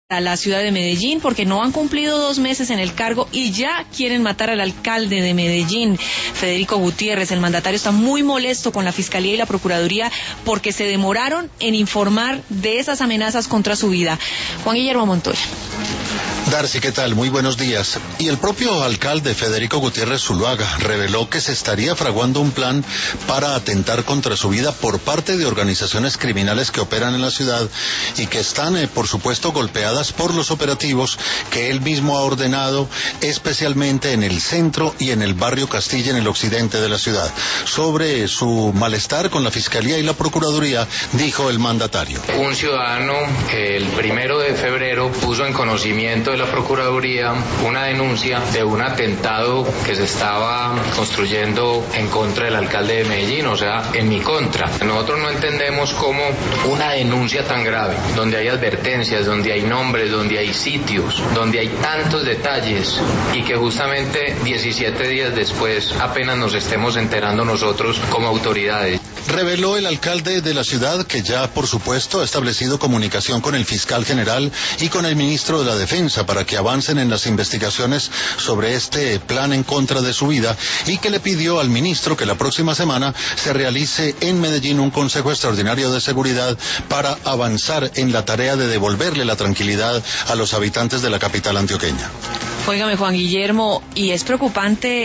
a la ciudad de Medellín porque no han cumplido 2 meses en el cargo y ya quieren matar al alcalde de Medellín, Federico Gutiérrez. El mandatario está muy molesto con la Fiscalía y la Procuraduría porque se demoraron en informar de esas amenazas contra su vida. Juan Guillermo Montoya. Darcy, ¿qué tal? Muy buenos días. Y el propio alcalde Federico Gutiérrez Zuluaga reveló que se estaría fraguando un plan para atentar contra su vida por parte de organizaciones criminales que operan en la ciudad y que están, por supuesto, golpeadas por los operativos que él mismo ha ordenado, especialmente en el centro y en el barrio Castilla, en el occidente de la ciudad. Sobre su malestar con la Fiscalía y la Procuraduría, dijo el mandatario. Un ciudadano el 1 de febrero puso en conocimiento de la Procuraduría una denuncia de un atentado que se estaba construyendo en contra del alcalde de Medellín, o sea, en mi contra. Nosotros no entendemos cómo una denuncia tan grave, donde hay advertencias, donde hay nombres, donde hay sitios, donde hay tantos detalles y que justamente 17 días después apenas nos estemos enterando nosotros como autoridades. Reveló el alcalde de la ciudad que ya, por supuesto, ha establecido comunicación con el fiscal general y con el ministro de la Defensa para que avancen en las investigaciones sobre este plan en contra de su vida y que le pidió al ministro que la próxima semana se realice en Medellín un consejo extraordinario de seguridad para avanzar en la tarea de devolverle la tranquilidad a los habitantes de la capital antioqueña. Óigame, Juan Guillermo, y es preocupante